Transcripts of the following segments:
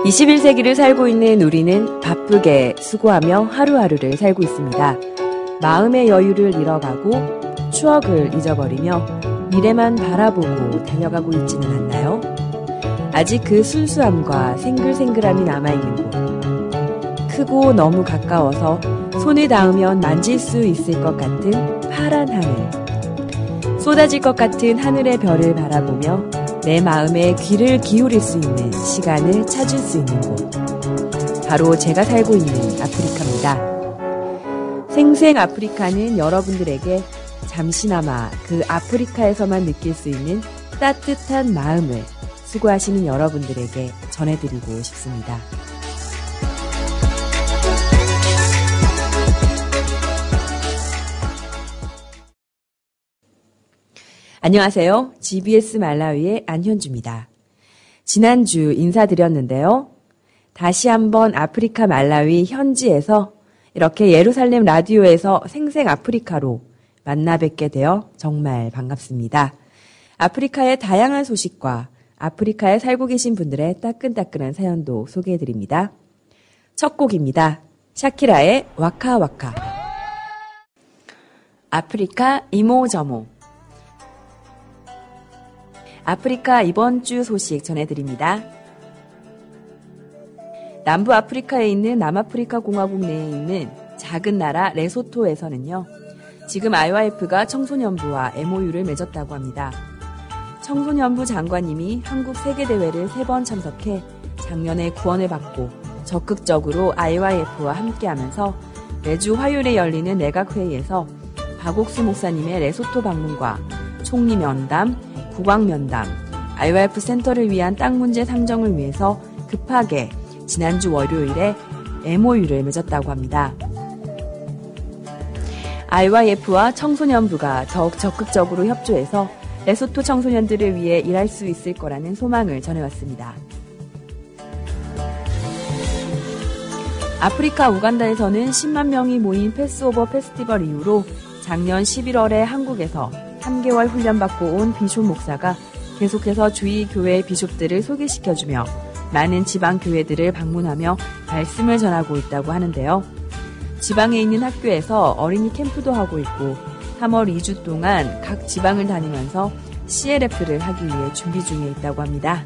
21세기를 살고 있는 우리는 바쁘게 수고하며 하루하루를 살고 있습니다. 마음의 여유를 잃어가고 추억을 잊어버리며 미래만 바라보고 달려가고 있지는 않나요? 아직 그 순수함과 생글생글함이 남아있는 곳. 크고 너무 가까워서 손을 닿으면 만질 수 있을 것 같은 파란 하늘. 쏟아질 것 같은 하늘의 별을 바라보며 내 마음에 귀를 기울일 수 있는 시간을 찾을 수 있는 곳. 바로 제가 살고 있는 아프리카입니다. 생생 아프리카는 여러분들에게 잠시나마 그 아프리카에서만 느낄 수 있는 따뜻한 마음을 수고하시는 여러분들에게 전해드리고 싶습니다. 안녕하세요. GBS 말라위의 안현주입니다. 지난주 인사드렸는데요. 다시 한번 아프리카 말라위 현지에서 이렇게 예루살렘 라디오에서 생생 아프리카로 만나 뵙게 되어 정말 반갑습니다. 아프리카의 다양한 소식과 아프리카에 살고 계신 분들의 따끈따끈한 사연도 소개해드립니다. 첫 곡입니다. 샤키라의 와카와카. 아프리카 이모저모. 아프리카 이번 주 소식 전해드립니다. 남부 아프리카에 있는 남아프리카 공화국 내에 있는 작은 나라 레소토에서는요. 지금 IYF가 청소년부와 MOU를 맺었다고 합니다. 청소년부 장관님이 한국 세계대회를 3번 참석해 작년에 구원을 받고 적극적으로 IYF와 함께하면서 매주 화요일에 열리는 내각회의에서 박옥수 목사님의 레소토 방문과 총리 면담, 국왕 면담, IYF 센터를 위한 땅 문제 상정을 위해서 급하게 지난주 월요일에 MOU를 맺었다고 합니다. IYF와 청소년부가 더욱 적극적으로 협조해서 레소토 청소년들을 위해 일할 수 있을 거라는 소망을 전해왔습니다. 아프리카 우간다에서는 10만 명이 모인 패스오버 페스티벌 이후로 작년 11월에 한국에서 3개월 훈련받고 온 비숍 목사가 계속해서 주위 교회 비숍들을 소개시켜주며 많은 지방 교회들을 방문하며 말씀을 전하고 있다고 하는데요. 지방에 있는 학교에서 어린이 캠프도 하고 있고 3월 2주 동안 각 지방을 다니면서 CLF를 하기 위해 준비 중에 있다고 합니다.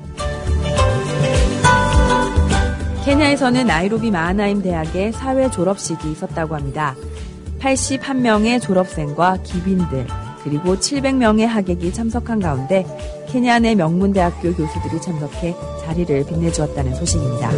케냐에서는 나이로비 마하나임 대학의 사회 졸업식이 있었다고 합니다. 81명의 졸업생과 기빈들 그리고 700명의 하객이 참석한 가운데 케냐 내 명문대학교 교수들이 참석해 자리를 빛내주었다는 소식입니다.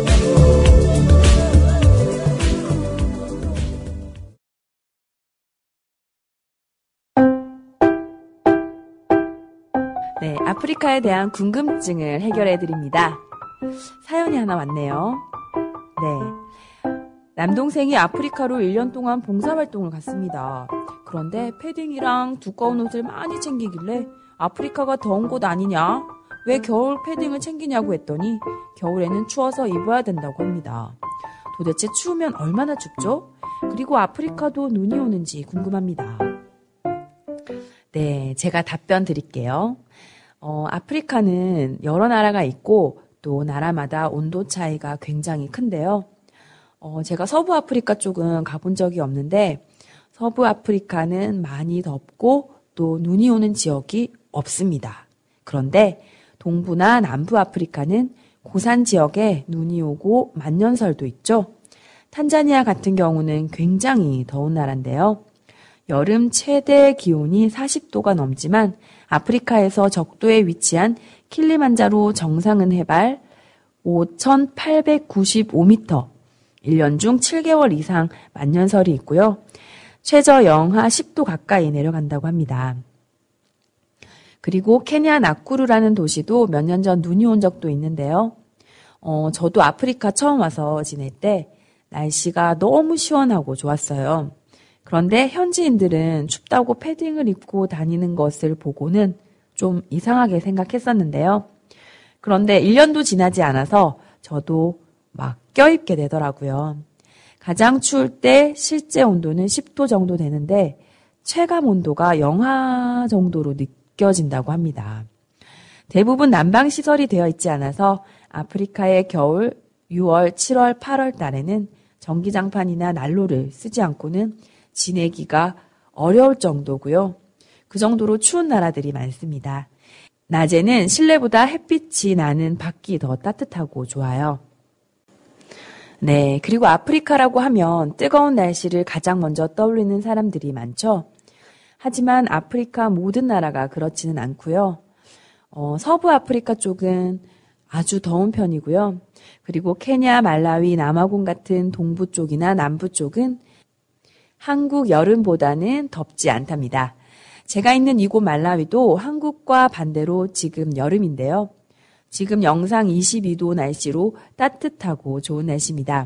네, 아프리카에 대한 궁금증을 해결해드립니다. 사연이 하나 왔네요. 네, 남동생이 아프리카로 1년 동안 봉사활동을 갔습니다. 그런데 패딩이랑 두꺼운 옷을 많이 챙기길래 아프리카가 더운 곳 아니냐? 왜 겨울 패딩을 챙기냐고 했더니 겨울에는 추워서 입어야 된다고 합니다. 도대체 추우면 얼마나 춥죠? 그리고 아프리카도 눈이 오는지 궁금합니다. 네, 제가 답변 드릴게요. 아프리카는 여러 나라가 있고 또 나라마다 온도 차이가 굉장히 큰데요. 제가 서부 아프리카 쪽은 가본 적이 없는데 서부 아프리카는 많이 덥고 또 눈이 오는 지역이 없습니다. 그런데 동부나 남부 아프리카는 고산 지역에 눈이 오고 만년설도 있죠. 탄자니아 같은 경우는 굉장히 더운 나라인데요. 여름 최대 기온이 40도가 넘지만 아프리카에서 적도에 위치한 킬리만자로 정상은 해발 5,895m, 1년 중 7개월 이상 만년설이 있고요. 최저 영하 10도 가까이 내려간다고 합니다. 그리고 케냐 나쿠루라는 도시도 몇 년 전 눈이 온 적도 있는데요. 저도 아프리카 처음 와서 지낼 때 날씨가 너무 시원하고 좋았어요. 그런데 현지인들은 춥다고 패딩을 입고 다니는 것을 보고는 좀 이상하게 생각했었는데요. 그런데 1년도 지나지 않아서 저도 막 껴입게 되더라고요. 가장 추울 때 실제 온도는 10도 정도 되는데 체감 온도가 영하 정도로 느껴진다고 합니다. 대부분 난방시설이 되어 있지 않아서 아프리카의 겨울 6월, 7월, 8월 달에는 전기장판이나 난로를 쓰지 않고는 지내기가 어려울 정도고요. 그 정도로 추운 나라들이 많습니다. 낮에는 실내보다 햇빛이 나는 밖이 더 따뜻하고 좋아요. 네, 그리고 아프리카라고 하면 뜨거운 날씨를 가장 먼저 떠올리는 사람들이 많죠. 하지만 아프리카 모든 나라가 그렇지는 않고요. 서부 아프리카 쪽은 아주 더운 편이고요. 그리고 케냐, 말라위, 남아공 같은 동부 쪽이나 남부 쪽은 한국 여름보다는 덥지 않답니다. 제가 있는 이곳 말라위도 한국과 반대로 지금 여름인데요. 지금 영상 22도 날씨로 따뜻하고 좋은 날씨입니다.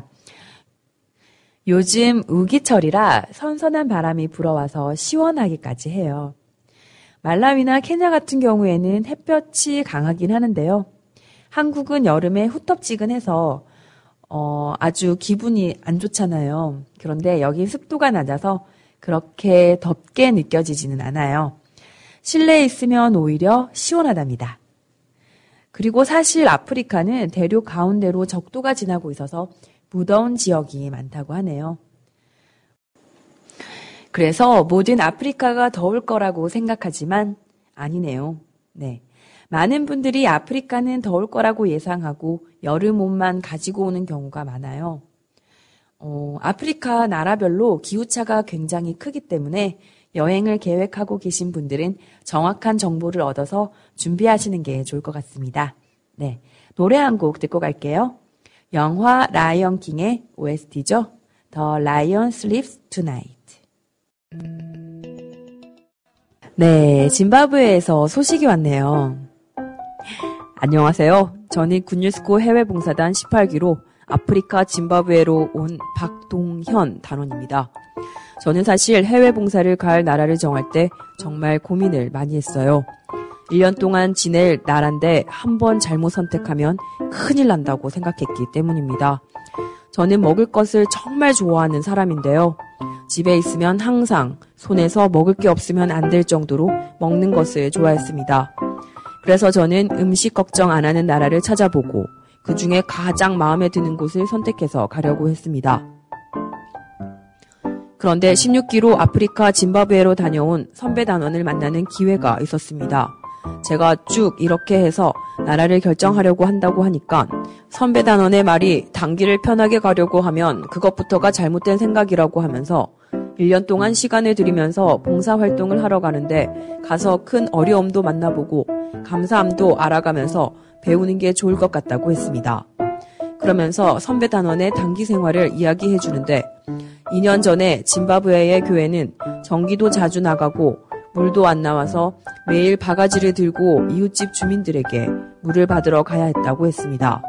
요즘 우기철이라 선선한 바람이 불어와서 시원하기까지 해요. 말라위나 케냐 같은 경우에는 햇볕이 강하긴 하는데요. 한국은 여름에 후텁지근해서 아주 기분이 안 좋잖아요. 그런데 여기 습도가 낮아서 그렇게 덥게 느껴지지는 않아요. 실내에 있으면 오히려 시원하답니다. 그리고 사실 아프리카는 대륙 가운데로 적도가 지나고 있어서 무더운 지역이 많다고 하네요. 그래서 모든 아프리카가 더울 거라고 생각하지만 아니네요. 네. 많은 분들이 아프리카는 더울 거라고 예상하고 여름 옷만 가지고 오는 경우가 많아요. 아프리카 나라별로 기후차가 굉장히 크기 때문에 여행을 계획하고 계신 분들은 정확한 정보를 얻어서 준비하시는 게 좋을 것 같습니다. 네, 노래 한 곡 듣고 갈게요. 영화 라이언 킹의 OST죠. The Lion Sleeps Tonight. 네, 짐바브웨에서 소식이 왔네요. 안녕하세요. 저는 굿뉴스코 해외봉사단 18기로 아프리카 짐바브웨로 온 박동현 단원입니다. 저는 사실 해외봉사를 갈 나라를 정할 때 정말 고민을 많이 했어요. 1년 동안 지낼 나라인데 한 번 잘못 선택하면 큰일 난다고 생각했기 때문입니다. 저는 먹을 것을 정말 좋아하는 사람인데요. 집에 있으면 항상 손에서 먹을 게 없으면 안 될 정도로 먹는 것을 좋아했습니다. 그래서 저는 음식 걱정 안 하는 나라를 찾아보고 그 중에 가장 마음에 드는 곳을 선택해서 가려고 했습니다. 그런데 16기로 아프리카 짐바브웨로 다녀온 선배 단원을 만나는 기회가 있었습니다. 제가 쭉 이렇게 해서 나라를 결정하려고 한다고 하니까 선배 단원의 말이 단기를 편하게 가려고 하면 그것부터가 잘못된 생각이라고 하면서 1년 동안 시간을 들이면서 봉사활동을 하러 가는데 가서 큰 어려움도 만나보고 감사함도 알아가면서 배우는 게 좋을 것 같다고 했습니다. 그러면서 선배 단원의 단기 생활을 이야기해 주는데 2년 전에 짐바브웨의 교회는 전기도 자주 나가고 물도 안 나와서 매일 바가지를 들고 이웃집 주민들에게 물을 받으러 가야 했다고 했습니다.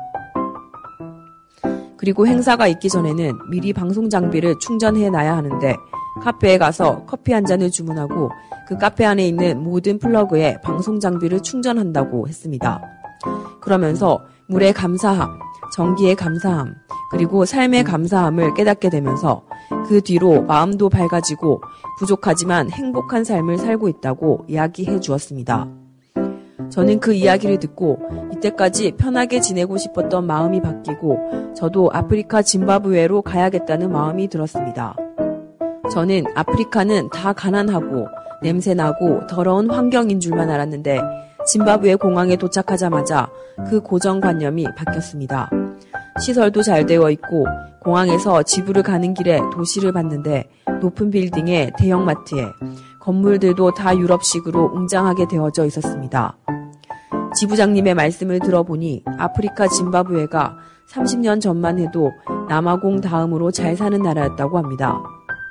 그리고 행사가 있기 전에는 미리 방송 장비를 충전해 놔야 하는데 카페에 가서 커피 한 잔을 주문하고 그 카페 안에 있는 모든 플러그에 방송 장비를 충전한다고 했습니다. 그러면서 물에 감사함, 전기에 감사함, 그리고 삶의 감사함을 깨닫게 되면서 그 뒤로 마음도 밝아지고 부족하지만 행복한 삶을 살고 있다고 이야기해 주었습니다. 저는 그 이야기를 듣고 이때까지 편하게 지내고 싶었던 마음이 바뀌고 저도 아프리카 짐바브웨로 가야겠다는 마음이 들었습니다. 저는 아프리카는 다 가난하고 냄새나고 더러운 환경인 줄만 알았는데 짐바브웨 공항에 도착하자마자 그 고정관념이 바뀌었습니다. 시설도 잘 되어 있고 공항에서 지부를 가는 길에 도시를 봤는데 높은 빌딩에 대형마트에 건물들도 다 유럽식으로 웅장하게 되어져 있었습니다. 지부장님의 말씀을 들어보니 아프리카 짐바브웨가 30년 전만 해도 남아공 다음으로 잘 사는 나라였다고 합니다.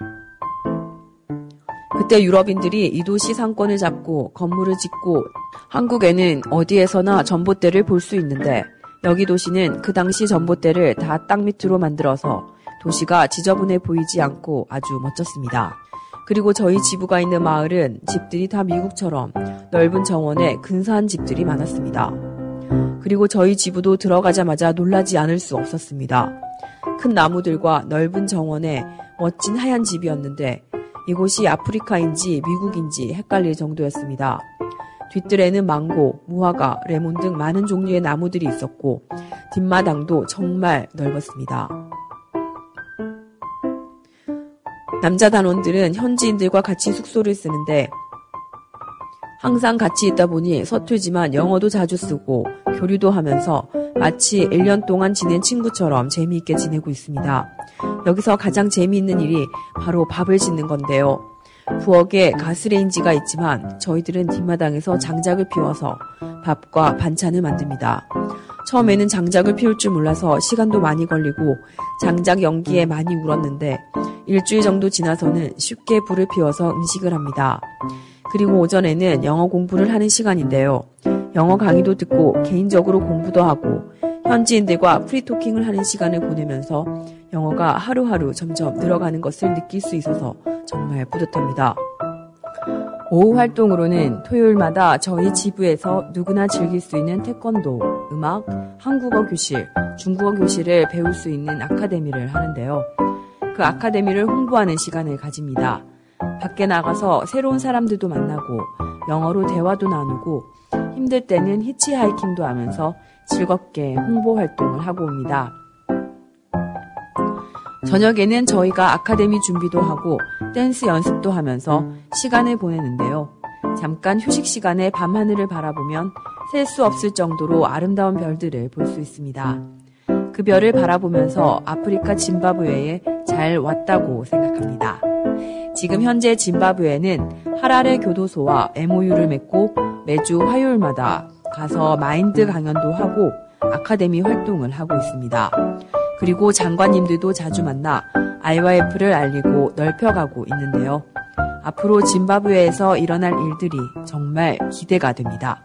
그때 유럽인들이 이 도시 상권을 잡고 건물을 짓고 한국에는 어디에서나 전봇대를 볼 수 있는데 여기 도시는 그 당시 전봇대를 다 땅 밑으로 만들어서 도시가 지저분해 보이지 않고 아주 멋졌습니다. 그리고 저희 지부가 있는 마을은 집들이 다 미국처럼 넓은 정원에 근사한 집들이 많았습니다. 그리고 저희 지부도 들어가자마자 놀라지 않을 수 없었습니다. 큰 나무들과 넓은 정원에 멋진 하얀 집이었는데 이곳이 아프리카인지 미국인지 헷갈릴 정도였습니다. 뒤뜰에는 망고, 무화과, 레몬 등 많은 종류의 나무들이 있었고 뒷마당도 정말 넓었습니다. 남자 단원들은 현지인들과 같이 숙소를 쓰는데 항상 같이 있다 보니 서툴지만 영어도 자주 쓰고 교류도 하면서 마치 1년 동안 지낸 친구처럼 재미있게 지내고 있습니다. 여기서 가장 재미있는 일이 바로 밥을 짓는 건데요. 부엌에 가스레인지가 있지만 저희들은 뒷마당에서 장작을 피워서 밥과 반찬을 만듭니다. 처음에는 장작을 피울 줄 몰라서 시간도 많이 걸리고 장작 연기에 많이 울었는데 일주일 정도 지나서는 쉽게 불을 피워서 음식을 합니다. 그리고 오전에는 영어 공부를 하는 시간인데요. 영어 강의도 듣고 개인적으로 공부도 하고 현지인들과 프리토킹을 하는 시간을 보내면서 영어가 하루하루 점점 늘어가는 것을 느낄 수 있어서 정말 뿌듯합니다. 오후 활동으로는 토요일마다 저희 지부에서 누구나 즐길 수 있는 태권도, 음악, 한국어 교실, 중국어 교실을 배울 수 있는 아카데미를 하는데요. 그 아카데미를 홍보하는 시간을 가집니다. 밖에 나가서 새로운 사람들도 만나고 영어로 대화도 나누고 힘들 때는 히치하이킹도 하면서 즐겁게 홍보 활동을 하고 옵니다. 저녁에는 저희가 아카데미 준비도 하고 댄스 연습도 하면서 시간을 보내는데요. 잠깐 휴식 시간에 밤하늘을 바라보면 셀 수 없을 정도로 아름다운 별들을 볼 수 있습니다. 그 별을 바라보면서 아프리카 짐바브웨에 잘 왔다고 생각합니다. 지금 현재 짐바브웨는 하라레 교도소와 MOU를 맺고 매주 화요일마다 가서 마인드 강연도 하고 아카데미 활동을 하고 있습니다. 그리고 장관님들도 자주 만나 IYF를 알리고 넓혀가고 있는데요. 앞으로 짐바브웨에서 일어날 일들이 정말 기대가 됩니다.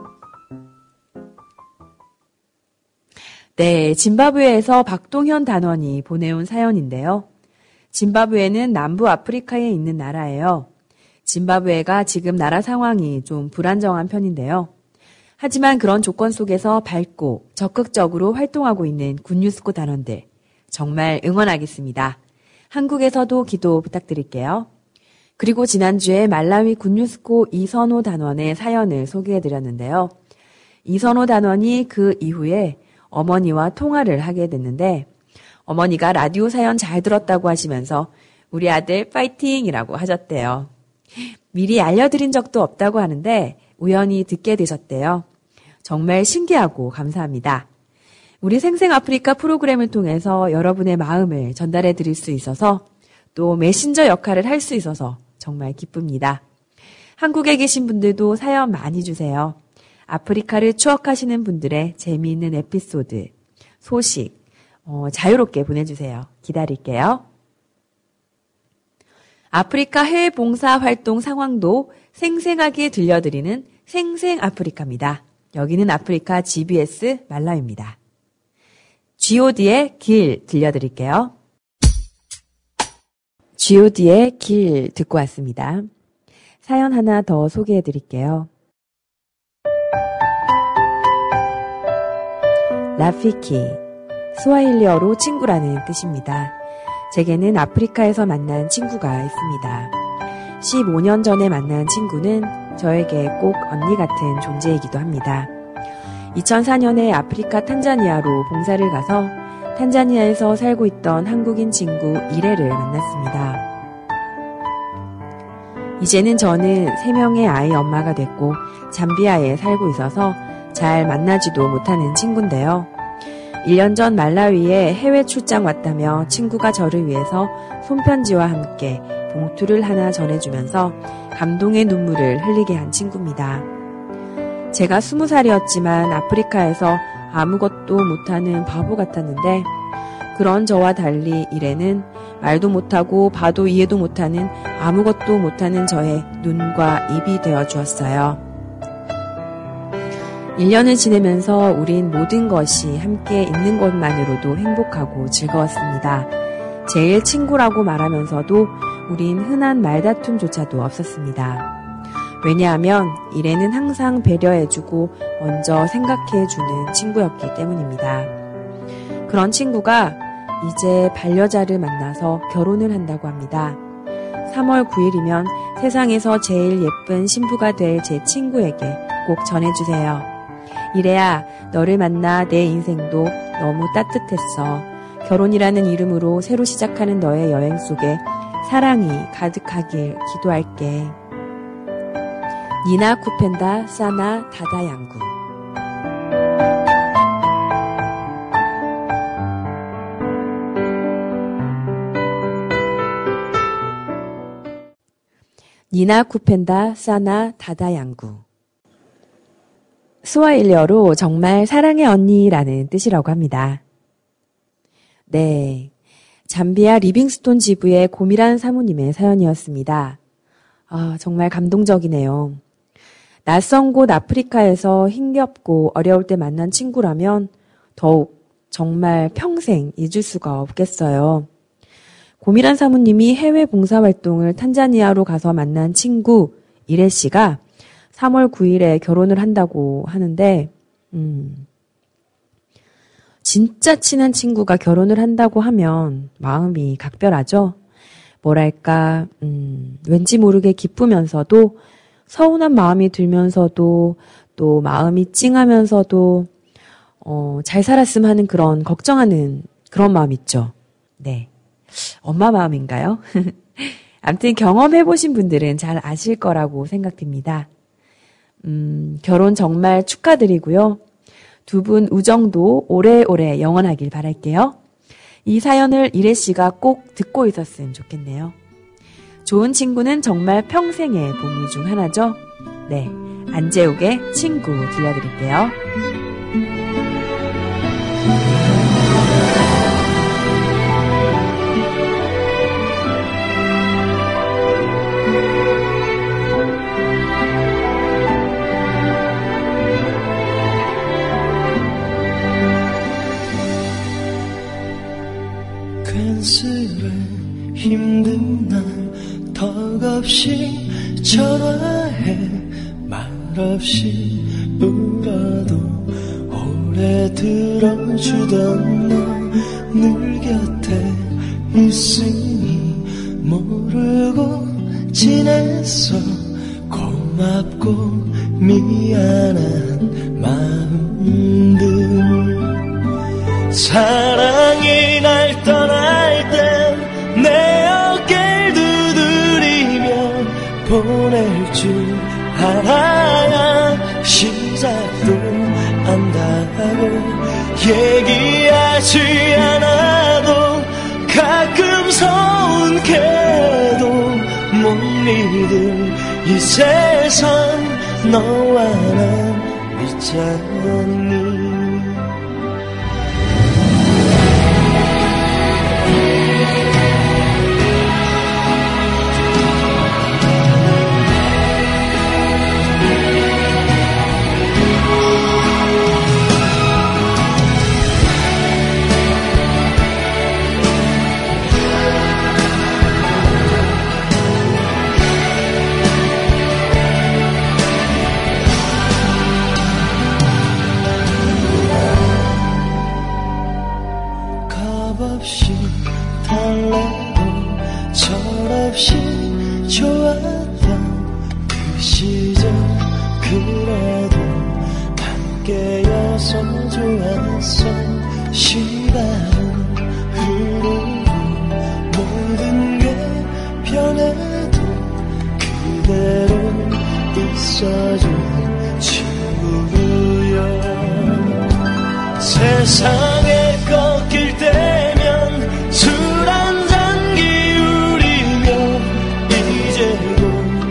네, 짐바브웨에서 박동현 단원이 보내온 사연인데요. 짐바브웨는 남부 아프리카에 있는 나라예요. 짐바브웨가 지금 나라 상황이 좀 불안정한 편인데요. 하지만 그런 조건 속에서 밝고 적극적으로 활동하고 있는 굿뉴스코 단원들 정말 응원하겠습니다. 한국에서도 기도 부탁드릴게요. 그리고 지난주에 말라위 굿뉴스코 이선호 단원의 사연을 소개해드렸는데요. 이선호 단원이 그 이후에 어머니와 통화를 하게 됐는데 어머니가 라디오 사연 잘 들었다고 하시면서 우리 아들 파이팅이라고 하셨대요. 미리 알려드린 적도 없다고 하는데 우연히 듣게 되셨대요. 정말 신기하고 감사합니다. 우리 생생아프리카 프로그램을 통해서 여러분의 마음을 전달해 드릴 수 있어서 또 메신저 역할을 할 수 있어서 정말 기쁩니다. 한국에 계신 분들도 사연 많이 주세요. 아프리카를 추억하시는 분들의 재미있는 에피소드, 소식 자유롭게 보내주세요. 기다릴게요. 아프리카 해외 봉사 활동 상황도 생생하게 들려드리는 생생아프리카입니다. 여기는 아프리카 GBS 말라위입니다. G.O.D의 길 들려드릴게요. G.O.D의 길 듣고 왔습니다. 사연 하나 더 소개해드릴게요. 라피키, 스와힐리어로 친구라는 뜻입니다. 제게는 아프리카에서 만난 친구가 있습니다. 15년 전에 만난 친구는 저에게 꼭 언니 같은 존재이기도 합니다. 2004년에 아프리카 탄자니아로 봉사를 가서 탄자니아에서 살고 있던 한국인 친구 이래를 만났습니다. 이제는 저는 3명의 아이 엄마가 됐고 잠비아에 살고 있어서 잘 만나지도 못하는 친구인데요. 1년 전 말라위에 해외 출장 왔다며 친구가 저를 위해서 손편지와 함께 봉투를 하나 전해주면서 감동의 눈물을 흘리게 한 친구입니다. 제가 20살이었지만 아프리카에서 아무것도 못하는 바보 같았는데 그런 저와 달리 이래는 말도 못하고 봐도 이해도 못하는 아무것도 못하는 저의 눈과 입이 되어주었어요. 1년을 지내면서 우린 모든 것이 함께 있는 것만으로도 행복하고 즐거웠습니다. 제일 친구라고 말하면서도 우린 흔한 말다툼조차도 없었습니다. 왜냐하면 이래는 항상 배려해주고 먼저 생각해주는 친구였기 때문입니다. 그런 친구가 이제 반려자를 만나서 결혼을 한다고 합니다. 3월 9일이면 세상에서 제일 예쁜 신부가 될 제 친구에게 꼭 전해주세요. 이래야 너를 만나 내 인생도 너무 따뜻했어. 결혼이라는 이름으로 새로 시작하는 너의 여행 속에 사랑이 가득하길 기도할게. 니나 쿠펜다 사나 다다 양구. 니나 쿠펜다 사나 다다 양구. 스와힐리어로 정말 사랑해 언니라는 뜻이라고 합니다. 네, 잠비아 리빙스톤 지부의 고미란 사모님의 사연이었습니다. 정말 감동적이네요. 낯선 곳 아프리카에서 힘겹고 어려울 때 만난 친구라면 더욱 정말 평생 잊을 수가 없겠어요. 고미란 사모님이 해외 봉사활동을 탄자니아로 가서 만난 친구 이래 씨가 3월 9일에 결혼을 한다고 하는데 진짜 친한 친구가 결혼을 한다고 하면 마음이 각별하죠. 뭐랄까 왠지 모르게 기쁘면서도 서운한 마음이 들면서도 또 마음이 찡하면서도 잘 살았으면 하는 그런 걱정하는 그런 마음 있죠. 네. 엄마 마음인가요? 아무튼 경험해보신 분들은 잘 아실 거라고 생각됩니다. 결혼 정말 축하드리고요. 두 분 우정도 오래오래 영원하길 바랄게요. 이 사연을 이래 씨가 꼭 듣고 있었으면 좋겠네요. 좋은 친구는 정말 평생의 보물 중 하나죠. 네, 안재욱의 친구 들려드릴게요. 괜스레 힘든 날 턱없이 전화해 말없이 울어도 오래 들어주던 너 늘 곁에 있으니 모르고 지냈어. 고맙고 미안한 마음들 사랑이 날 떠날 땐 내 어깨를 두드리며 보낼 줄 알아야 시작도 안다고 얘기하지 않아도 가끔 서운해도 못 믿을 이 세상 너와 난 있잖니. 설레고 철없이 좋았던 그 시절 그래도 함께여서 좋았어. 시간은 흐르고 모든 게 변해도 그대로 있어준 친구여. 세상에 꺾일 때면 술 한잔 기울이며 이제도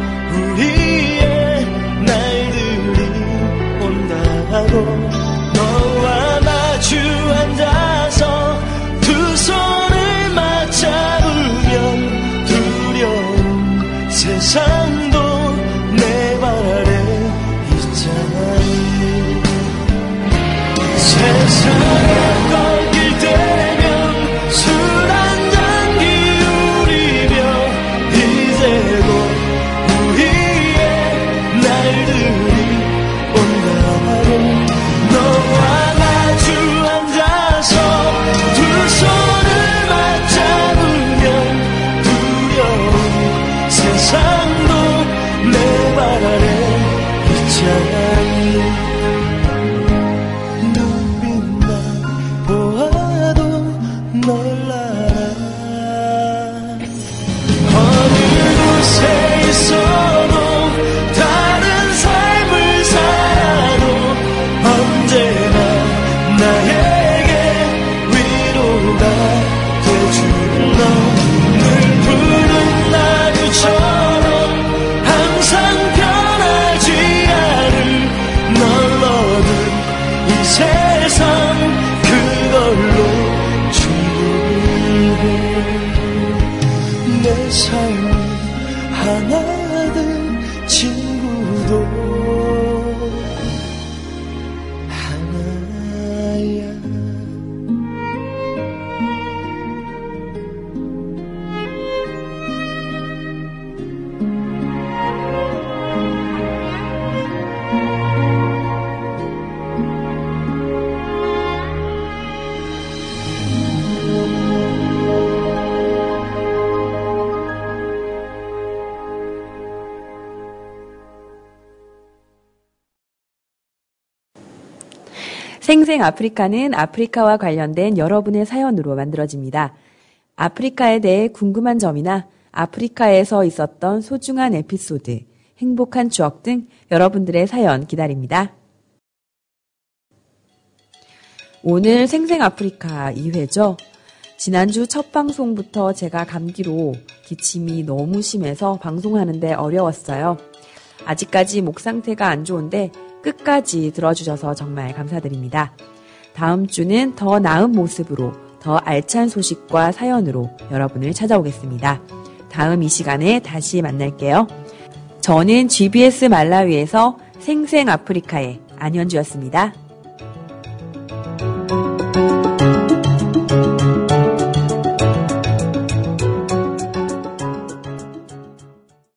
우리의 날들이 온다고 너와 마주 앉아서 두 손을 맞잡으면 두려운 세상도 내 발 아래 있잖아. 세상에 삶이 하나 된 친구도 하나야. 생생 아프리카는 아프리카와 관련된 여러분의 사연으로 만들어집니다. 아프리카에 대해 궁금한 점이나 아프리카에서 있었던 소중한 에피소드, 행복한 추억 등 여러분들의 사연 기다립니다. 오늘 생생 아프리카 2회죠. 지난주 첫 방송부터 제가 감기로 기침이 너무 심해서 방송하는데 어려웠어요. 아직까지 목 상태가 안 좋은데 끝까지 들어주셔서 정말 감사드립니다. 다음 주는 더 나은 모습으로 더 알찬 소식과 사연으로 여러분을 찾아오겠습니다. 다음 이 시간에 다시 만날게요. 저는 GBS 말라위에서 생생 아프리카의 안현주였습니다.